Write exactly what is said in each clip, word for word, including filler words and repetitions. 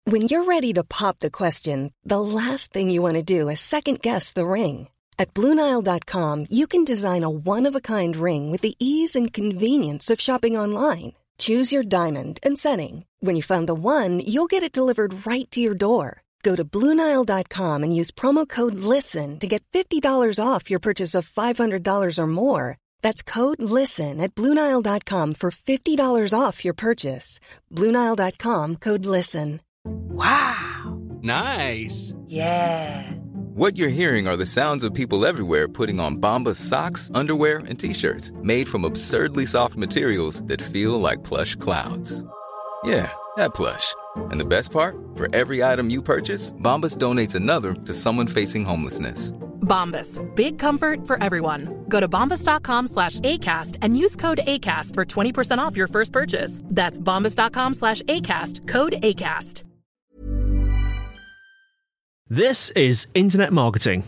When you're ready to pop the question, the last thing you want to do is second-guess the ring. At Blue Nile dot com, you can design a one-of-a-kind ring with the ease and convenience of shopping online. Choose your diamond and setting. When you find the one, you'll get it delivered right to your door. Go to Blue Nile dot com and use promo code LISTEN to get fifty dollars off your purchase of five hundred dollars or more. That's code LISTEN at Blue Nile dot com for fifty dollars off your purchase. Blue Nile dot com, code LISTEN. Wow. Nice. Yeah. What you're hearing are the sounds of people everywhere putting on Bombas socks, underwear, and T-shirts made from absurdly soft materials that feel like plush clouds. Yeah, that plush. And the best part? For every item you purchase, Bombas donates another to someone facing homelessness. Bombas. Big comfort for everyone. Go to bombas.com slash ACAST and use code ACAST for twenty percent off your first purchase. That's bombas.com slash ACAST. Code ACAST. This is Internet Marketing.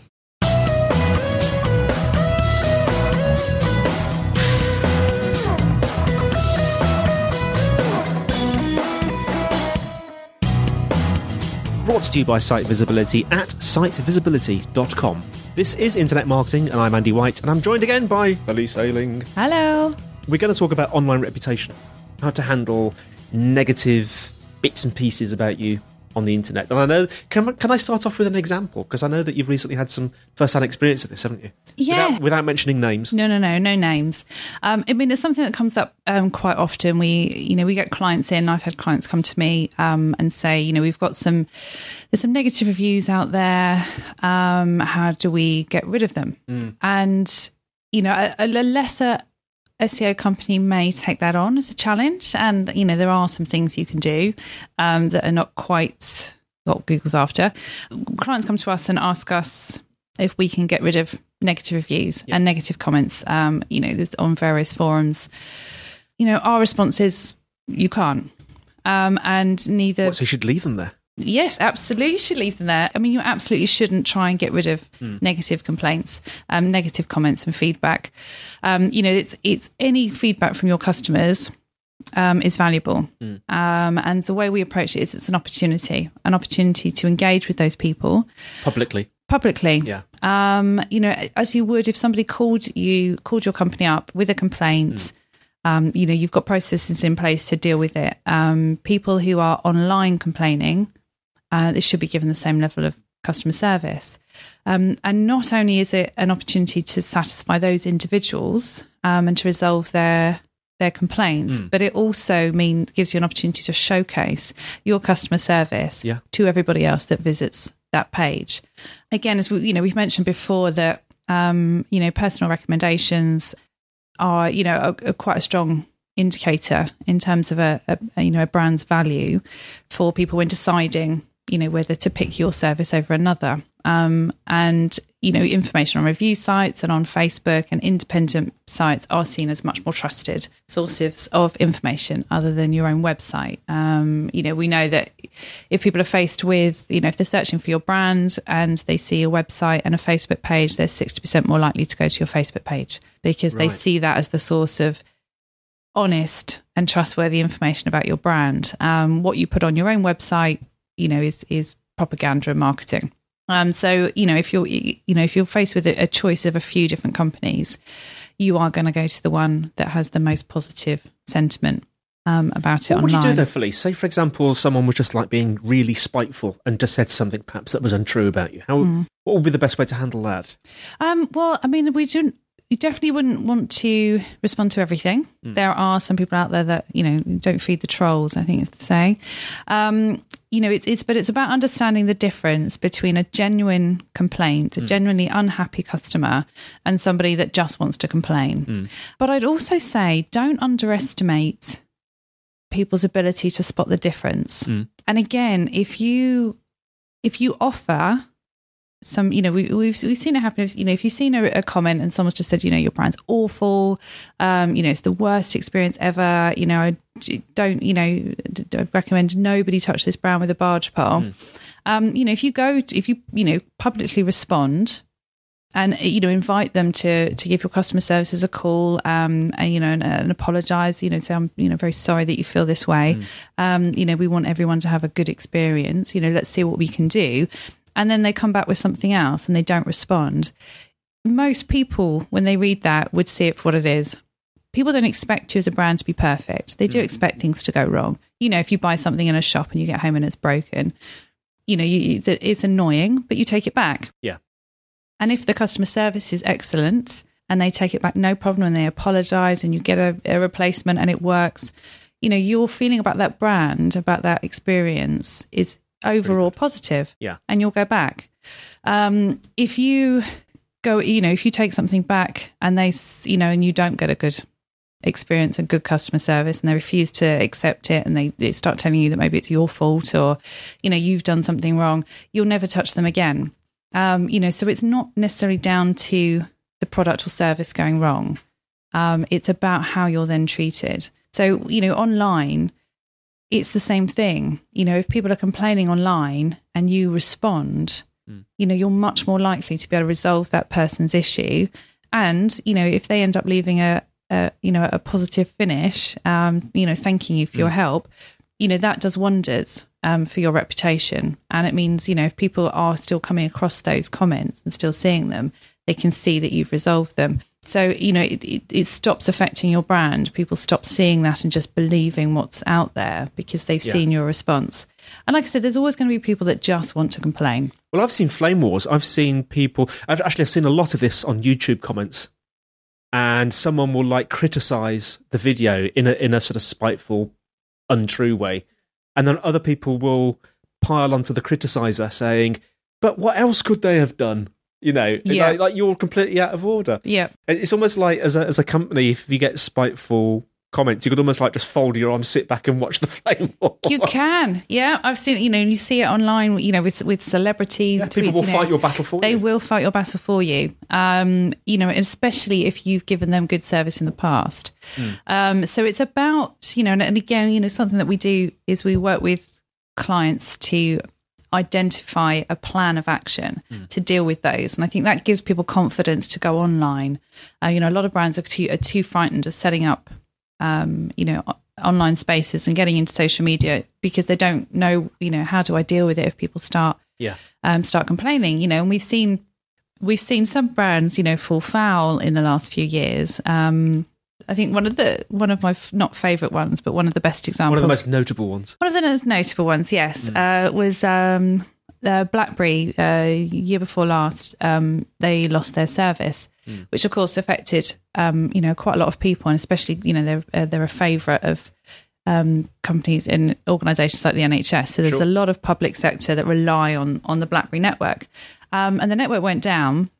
Brought to you by Site Visibility at site visibility dot com. This is Internet Marketing, and I'm Andy White, and I'm joined again by Elise Ayling. Hello. We're going to talk about online reputation, how to handle negative bits and pieces about you on the internet. And I know, can, can I start off with an example? Because I know that you've recently had some first-hand experience of this, haven't you? Yeah. Without, without mentioning names. No, no, no, no names. Um, I mean, it's something that comes up um, quite often. We, you know, we get clients in. I've had clients come to me um, and say, you know, we've got some, there's some negative reviews out there. Um, how do we get rid of them? Mm. And, you know, a, a lesser S E O company may take that on as a challenge, and you know there are some things you can do um, that are not quite what Google's after. Clients come to us and ask us if we can get rid of negative reviews yeah. and negative comments. Um, you know, there's on various forums. You know, our response is you can't, um, and neither. What, so you should leave them there. Yes, absolutely. You should leave them there. I mean, you absolutely shouldn't try and get rid of mm. negative complaints, um, negative comments and feedback. Um, you know, it's it's any feedback from your customers um, is valuable. Mm. Um, and the way we approach it is it's an opportunity, an opportunity to engage with those people. Publicly. Publicly. Yeah. Um, you know, as you would if somebody called you, called your company up with a complaint. Mm. Um, you know, you've got processes in place to deal with it. Um, people who are online complaining, Uh, it should be given the same level of customer service. Um, and not only is it an opportunity to satisfy those individuals um, and to resolve their their complaints, mm. but it also mean, gives you an opportunity to showcase your customer service yeah. to everybody else that visits that page. Again, as we, you know, we've mentioned before that um, you know personal recommendations are you know a, a quite a strong indicator in terms of a, a you know a brand's value for people when deciding you know, whether to pick your service over another. Um, and, you know, information on review sites and on Facebook and independent sites are seen as much more trusted sources of information other than your own website. Um, you know, we know that if people are faced with, you know, if they're searching for your brand and they see a website and a Facebook page, they're sixty percent more likely to go to your Facebook page because right. they see that as the source of honest and trustworthy information about your brand. Um, what you put on your own website, you know, is is propaganda and marketing. Um, so, you know, if you're, you know, if you're faced with a, a choice of a few different companies, you are going to go to the one that has the most positive sentiment um, about it what online. What would you do though, Felice? Say, for example, someone was just like being really spiteful and just said something perhaps that was untrue about you. How? Mm. What would be the best way to handle that? Um, well, I mean, we don't. You definitely wouldn't want to respond to everything. Mm. There are some people out there that, you know, don't feed the trolls, I think it's the saying. Um, you know, it's, it's, but it's about understanding the difference between a genuine complaint, a mm. genuinely unhappy customer, and somebody that just wants to complain. Mm. But I'd also say don't underestimate people's ability to spot the difference. Mm. And again, if you, if you offer some, you know, we, we've we've seen it happen. If, you know, if you've seen a, a comment and someone's just said, you know, your brand's awful, um, you know, it's the worst experience ever. You know, I don't, you know, I recommend nobody touch this brand with a barge pole. Mm. Um, you know, if you go, to, if you, you know, publicly respond And, you know, invite them to to give your customer services a call, um, and, you know, and, and apologise, you know, say, I'm, you know, very sorry that you feel this way. Mm. Um, you know, we want everyone to have a good experience. You know, let's see what we can do. And then they come back with something else and they don't respond. Most people, when they read that, would see it for what it is. People don't expect you as a brand to be perfect. They do mm. expect things to go wrong. You know, if you buy something in a shop and you get home and it's broken, you know, you, it's, it's annoying, but you take it back. Yeah. And if the customer service is excellent and they take it back, no problem, and they apologise and you get a, a replacement and it works, you know, your feeling about that brand, about that experience is overall positive. Yeah. And you'll go back. Um, if you go, you know, if you take something back and they, you know, and you don't get a good experience and good customer service and they refuse to accept it and they, they start telling you that maybe it's your fault or, you know, you've done something wrong, you'll never touch them again. Um, you know, so it's not necessarily down to the product or service going wrong. Um, it's about how you're then treated. So, you know, online, it's the same thing. You know, if people are complaining online and you respond, mm. you know, you're much more likely to be able to resolve that person's issue. And, you know, if they end up leaving a, a you know, a positive finish, um, you know, thanking you for mm. your help, you know, that does wonders um, for your reputation. And it means, you know, if people are still coming across those comments and still seeing them, they can see that you've resolved them. So, you know, it, it, it stops affecting your brand. People stop seeing that and just believing what's out there because they've yeah. seen your response. And like I said, there's always going to be people that just want to complain. Well, I've seen flame wars. I've seen people, I've actually I've seen a lot of this on YouTube comments. And someone will like criticize the video in a in a sort of spiteful, untrue way. And then other people will pile onto the criticizer saying, but what else could they have done? You know, yeah. like, like you're completely out of order. Yeah. It's almost like as a, as a company, if you get spiteful comments, you could almost like just fold your arms, sit back and watch the flame war. You can. Yeah. I've seen, you know, you see it online, you know, with, with celebrities. Yeah, people tweets, will you fight know, your battle for they you. They will fight your battle for you. Um, you know, especially if you've given them good service in the past. Mm. Um, so it's about, you know, and, and again, you know, something that we do is we work with clients to identify a plan of action mm. to deal with those, and I think that gives people confidence to go online. Uh, you know, a lot of brands are too are too frightened of setting up, um, you know, online spaces and getting into social media because they don't know, you know, how do I deal with it if people start, yeah, um, start complaining. You know, and we've seen we've seen some brands, you know, fall foul in the last few years. Um, I think one of the one of my f- not favourite ones, but one of the best examples. One of the most notable ones. One of the most notable ones, yes, mm. uh, was um, uh, BlackBerry. Uh, year before last, um, they lost their service, mm. which of course affected um, you know, quite a lot of people, and especially, you know, they're uh, they're a favourite of um, companies and organisations like the N H S. So there's sure. a lot of public sector that rely on on the BlackBerry network, um, and the network went down.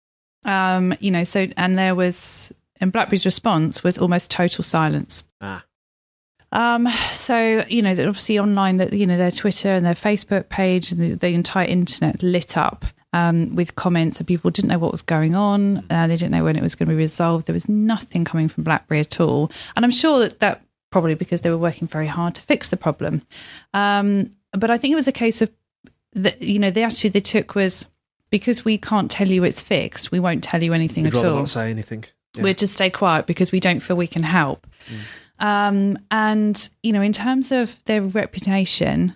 Um, you know, so and there was. And BlackBerry's response was almost total silence. Ah. Um, so, you know, obviously online, that you know, their Twitter and their Facebook page and the, the entire internet lit up um, with comments, and people didn't know what was going on. Uh, they didn't know when it was going to be resolved. There was nothing coming from BlackBerry at all. And I'm sure that that probably because they were working very hard to fix the problem. Um, but I think it was a case of, the, you know, the attitude they took was, because we can't tell you it's fixed, we won't tell you anything We'd at rather all. not say anything. Yeah. We'll just stay quiet because we don't feel we can help. Mm. Um, and, you know, in terms of their reputation,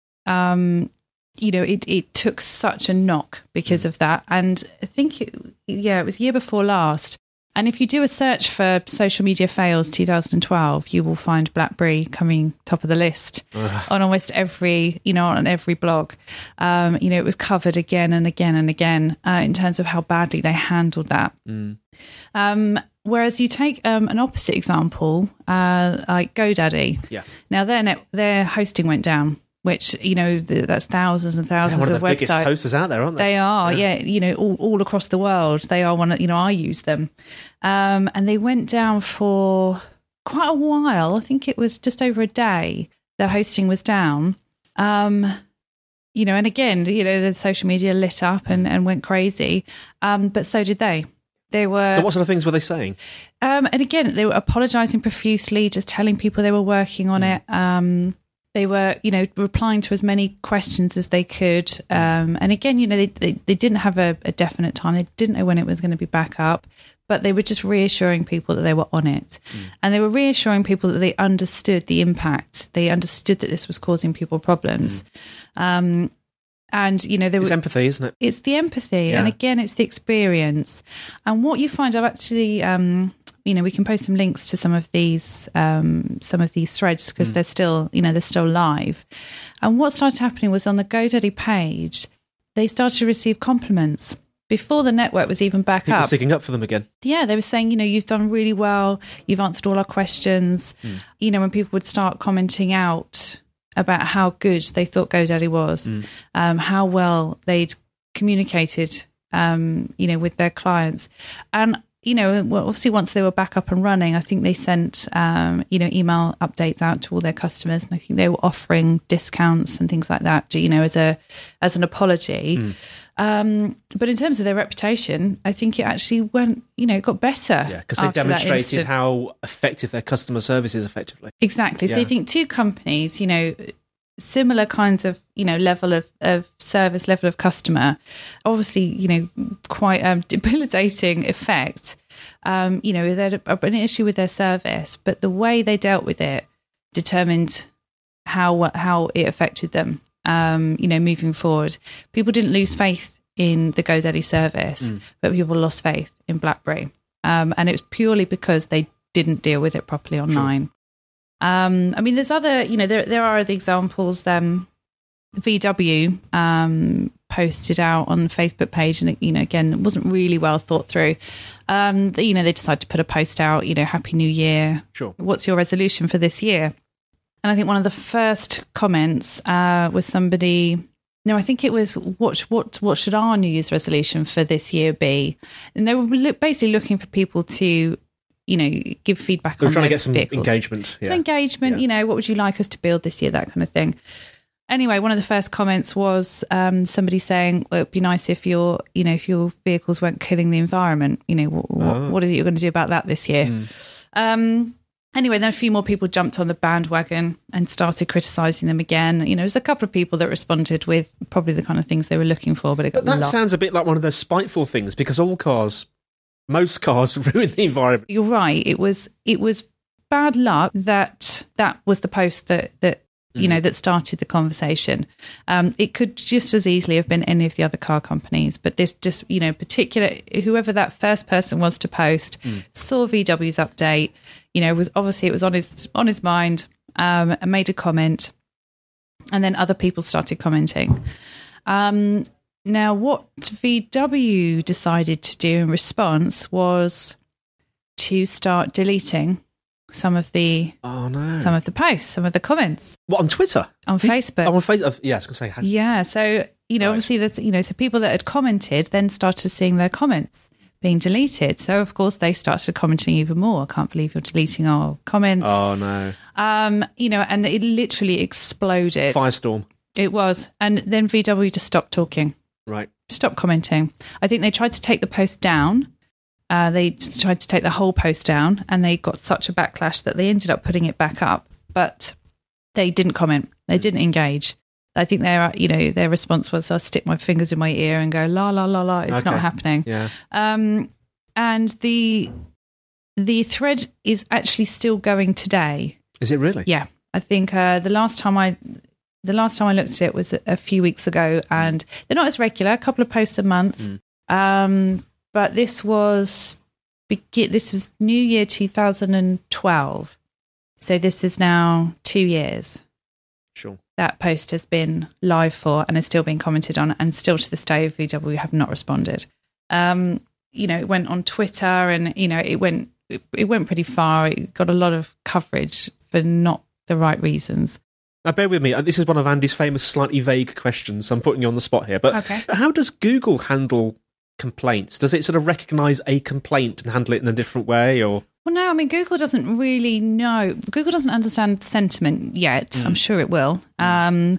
um, you know, it, it took such a knock because mm. of that. And I think, it, yeah, it was year before last. And if you do a search for social media fails two thousand twelve, you will find BlackBerry coming top of the list Ugh. on almost every, you know, on every blog. Um, you know, it was covered again and again and again uh, in terms of how badly they handled that. Mm. Um, whereas you take um, an opposite example, uh, like GoDaddy. Yeah. Now their net, their hosting went down, which, you know, th- that's thousands and thousands They're one of, of the websites. biggest hosters out there, aren't they? They are, yeah. yeah you know, all, all across the world. They are one of, you know, I use them. Um, and they went down for quite a while. I think it was just over a day. Their hosting was down. Um, you know, and again, you know, the social media lit up and, and went crazy. Um, but so did they. They were. So what sort of things were they saying? Um, and again, they were apologising profusely, just telling people they were working on mm. it. Um, They were, you know, replying to as many questions as they could. Um, and again, you know, they, they, they didn't have a, a definite time. They didn't know when it was going to be back up, but they were just reassuring people that they were on it. Mm. And they were reassuring people that they understood the impact. They understood that this was causing people problems. Mm. Um, and, you know, there it's were, empathy, isn't it? It's the empathy. Yeah. And again, it's the experience. And what you find, I've actually... Um, you know, we can post some links to some of these um, some of these threads because mm. they're still, you know, they're still live. And what started happening was on the GoDaddy page, they started to receive compliments before the network was even back People up. sticking up for them again. Yeah, they were saying, you know, you've done really well. You've answered all our questions. Mm. You know, when people would start commenting out about how good they thought GoDaddy was, mm. um, how well they'd communicated, um, you know, with their clients. And you know, well, obviously once they were back up and running, I think they sent, um, you know, email updates out to all their customers. And I think they were offering discounts and things like that, you know, as a as an apology. Mm. Um, but in terms of their reputation, I think it actually went, you know, got better. Yeah, because they demonstrated how effective their customer service is effectively. Exactly. Yeah. So you think two companies, you know, similar kinds of, you know, level of, of service, level of customer, obviously, you know, quite um, debilitating effect. Um, you know, they had an issue with their service, but the way they dealt with it determined how how it affected them, um, you know, moving forward. People didn't lose faith in the GoDaddy service, mm. but people lost faith in BlackBerry. Um, and it was purely because they didn't deal with it properly online. Sure. Um, I mean, there's other, you know, there there are other examples. Um, V W um, posted out on the Facebook page, and you know, again, it wasn't really well thought through. Um, you know, they decided to put a post out. You know, Happy New Year. Sure. What's your resolution for this year? And I think one of the first comments uh, was somebody. No, I think it was what what what should our New Year's resolution for this year be? And they were look, basically looking for people to, you know, give feedback We're on trying to their get some vehicles. engagement. Yeah. So engagement, yeah. you know, what would you like us to build this year, that kind of thing. Anyway, one of the first comments was um, somebody saying, well, it'd be nice if your, you know, if your vehicles weren't killing the environment. You know, what, oh. what is it you're going to do about that this year? Mm. Um, anyway, then a few more people jumped on the bandwagon and started criticising them again. You know, there's a couple of people that responded with probably the kind of things they were looking for, but it got But that lot. sounds a bit like one of those spiteful things, because all cars, most cars ruin the environment. You're right. It was it was bad luck that that was the post that that you know that started the conversation. Um, it could just as easily have been any of the other car companies, but this just, you know, particular whoever that first person was to post mm. saw V W's update. You know, was obviously it was on his on his mind, um, and made a comment, and then other people started commenting. Um, Now, what V W decided to do in response was to start deleting some of the oh no some of the posts, some of the comments. What, on Twitter, on v- Facebook? Oh, on Facebook. Yeah, I was going to say. How- yeah, so you know, right. obviously, there's you know, so people that had commented then started seeing their comments being deleted. So of course they started commenting even more. I can't believe you're deleting our comments. Oh no. Um, you know, and it literally exploded. Firestorm. It was, and then V W just stopped talking. Right. Stop commenting. I think they tried to take the post down. Uh, they tried to take the whole post down, and they got such a backlash that they ended up putting it back up. But they didn't comment. They didn't engage. I think their, you know, their response was, "I'll stick my fingers in my ear and go la la la la." It's okay. not happening. Yeah. Um, and the the thread is actually still going today. Is it really? Yeah, I think uh, the last time I. The last time I looked at it was a few weeks ago, and they're not as regular, a couple of posts a month. Mm. Um, but this was this was New Year two thousand twelve. So this is now two years. Sure. That post has been live for and is still being commented on, and still to this day, V W have not responded. Um, you know, it went on Twitter, and, you know, it went it, it went pretty far. It got a lot of coverage for not the right reasons. Now, bear with me. This is one of Andy's famous slightly vague questions. I'm putting you on the spot here. But okay. How does Google handle complaints? Does it sort of recognise a complaint and handle it in a different way? Or Well, no, I mean, Google doesn't really know. Google doesn't understand sentiment yet. Mm. I'm sure it will. Mm. Um,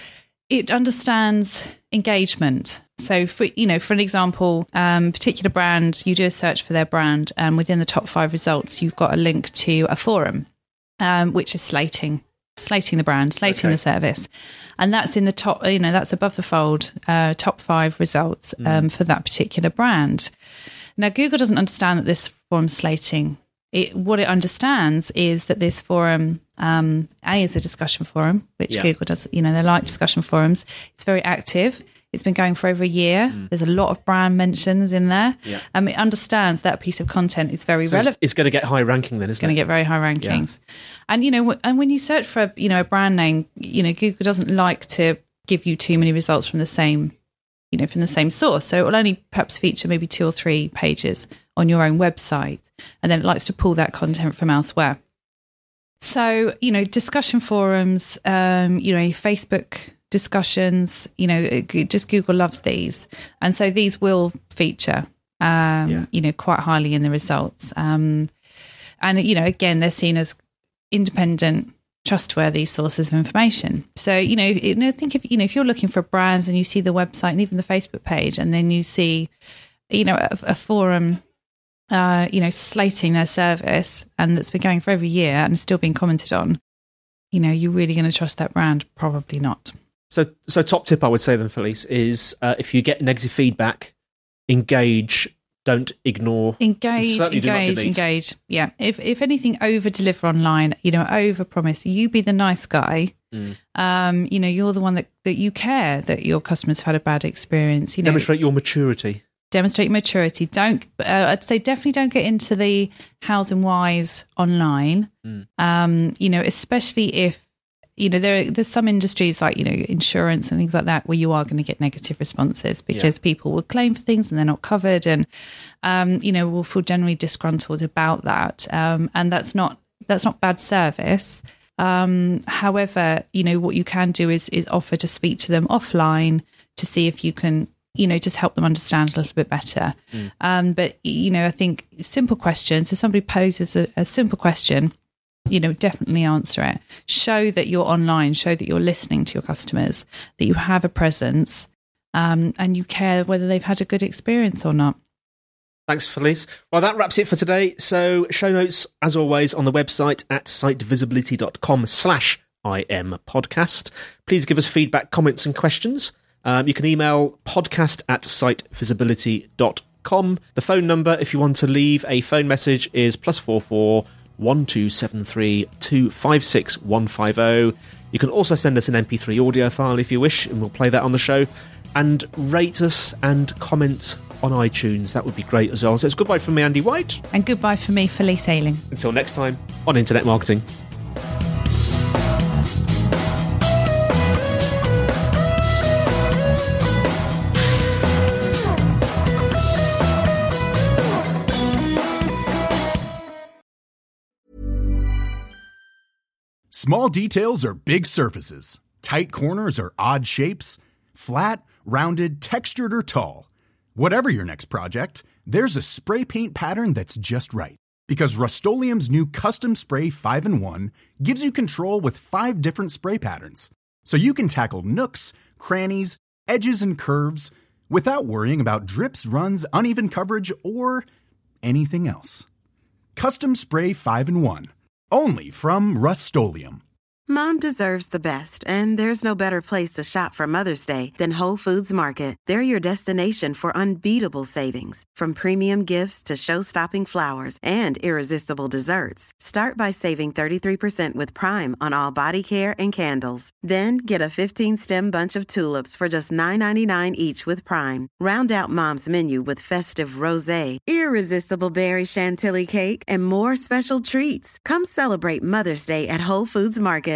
it understands engagement. So, for, you know, for an example, um, particular brand, you do a search for their brand, and within the top five results, you've got a link to a forum, um, which is slating slating the brand, slating Okay. the service. And that's in the top, you know, that's above the fold, uh, top five results um, for that particular brand. Now, Google doesn't understand that this forum slating. It, what it understands is that this forum, um, A, is a discussion forum, which Yeah. Google does, you know, they like discussion forums. It's very active. It's been going for over a year. Mm. There's a lot of brand mentions in there. Yeah. Um, it understands that piece of content is very So relevant. it's, it's going to get high ranking then, It's isn't going to it? get very high rankings. And, you know, w- and when you search for, you know, a brand name, you know, Google doesn't like to give you too many results from the same, you know, from the same source. So it will only perhaps feature maybe two or three pages on your own website. And then it likes to pull that content from elsewhere. So, you know, discussion forums, um, you know, Facebook discussions, you know, it- just Google loves these. And so these will feature, um, Yeah. you know, quite highly in the results. Um, and, you know, again, they're seen as independent, trustworthy sources of information. So, you know, you know, think if, you know, if you're looking for brands and you see the website and even the Facebook page, and then you see, you know, a, a forum, uh, you know, slating their service, and that's been going for over a year and still being commented on, you know, you're really going to trust that brand? Probably not. So, so top tip I would say then, Felice, is uh, if you get negative feedback, engage, don't ignore. Engage, certainly do not engage, delete. engage. Yeah. If if anything, over deliver online, you know, over promise. You be the nice guy. Mm. Um, you know, you're the one that, that you care that your customers have had a bad experience. You know, Demonstrate your maturity. demonstrate maturity. Don't, uh, I'd say definitely don't get into the hows and whys online. Mm. Um, you know, especially if, you know, there there's some industries like, you know, insurance and things like that where you are going to get negative responses because Yeah. people will claim for things and they're not covered, and um, you know, will feel generally disgruntled about that. Um, and that's not that's not bad service. Um, however, you know, what you can do is is offer to speak to them offline to see if you can, you know, just help them understand a little bit better. Mm. Um, but, you know, I think simple questions. So somebody poses a, a simple question, you know, definitely answer it. Show that you're online, show that you're listening to your customers, that you have a presence, um, and you care whether they've had a good experience or not. Thanks, Felice. Well, that wraps it for today. So show notes, as always, on the website at sitevisibility.com slash IM podcast. Please give us feedback, comments and questions. Um, you can email podcast at sitevisibility dot com. The phone number, if you want to leave a phone message, is plus four four one two seven three two five six one five zero. You can also send us an M P three audio file if you wish, and we'll play that on the show. And rate us and comment on iTunes. That would be great as well. So it's goodbye from me, Andy White. And goodbye for me, Felice Ayling. Until next time on Internet Marketing. Small details are big surfaces. Tight corners are odd shapes. Flat, rounded, textured, or tall. Whatever your next project, there's a spray paint pattern that's just right. Because Rust-Oleum's new Custom Spray five in one gives you control with five different spray patterns. So you can tackle nooks, crannies, edges, and curves without worrying about drips, runs, uneven coverage, or anything else. Custom Spray five in one. Only from Rust-Oleum. Mom deserves the best, and there's no better place to shop for Mother's Day than Whole Foods Market. They're your destination for unbeatable savings, from premium gifts to show-stopping flowers and irresistible desserts. Start by saving thirty-three percent with Prime on all body care and candles. Then get a fifteen-stem bunch of tulips for just nine ninety-nine each with Prime. Round out Mom's menu with festive rosé, irresistible berry chantilly cake, and more special treats. Come celebrate Mother's Day at Whole Foods Market.